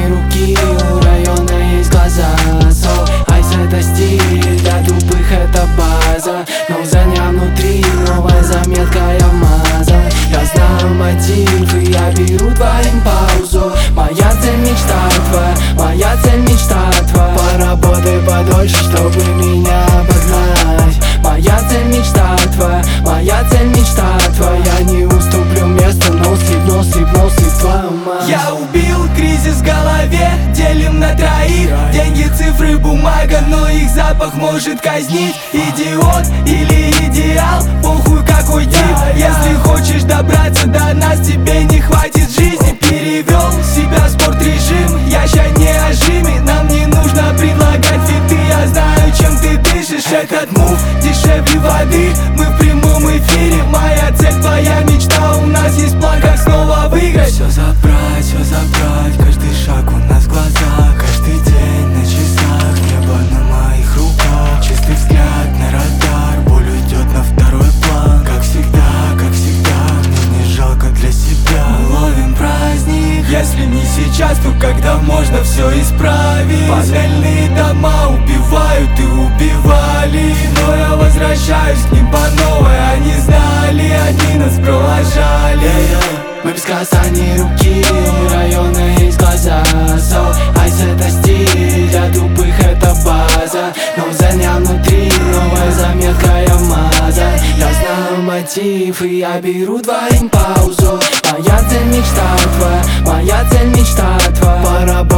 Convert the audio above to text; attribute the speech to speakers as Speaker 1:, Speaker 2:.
Speaker 1: руки, у района есть глаза. Айс это стиль, для тупых это база. Но заня внутри, новая заметка, я вмазан. Я знаю мотив, и я беру твоим паузу. Моя цель мечта твоя, моя цель мечта твоя. Поработай подольше, чтобы меня обогнать. Моя цель мечта твоя, моя цель мечта твоя. Я не уступлю место, но слип твою мать.
Speaker 2: Я убил кризис в голове, делим на троих. Деньги, цифры, бумага, но их запах может казнить. Идиот или идеал, похуй какой тип. Если хочешь добраться до нас, тебе не хватит жизни. Перевел себя в спорт-режим, я ща не о жиме. Нам не нужно предлагать фиты, я знаю, чем ты дышишь. Этот мув дешевле воды, мы в прямом эфире. Моя цель, твоя мечта, у нас есть план, как снова выиграть. Все забрать, каждый шаг у нас в глазах. Каждый день на часах, небо на моих руках. Чистый взгляд на радар, боль уйдет на второй план. Как всегда, мне не жалко для себя. Мы ловим праздник, если не сейчас, то когда можно все исправить. Панельные дома убивают и убивали, но я возвращаюсь к ним по новой. Они знали, они нас провожали.
Speaker 1: Мы без касания руки, у района есть глаза. Айс это стиль, для тупых это база. Но заня внутри, новая заметка, я вмазан. Я знаю мотив, и я беру твоим паузу. Моя цель мечта твоя, моя цель мечта твоя.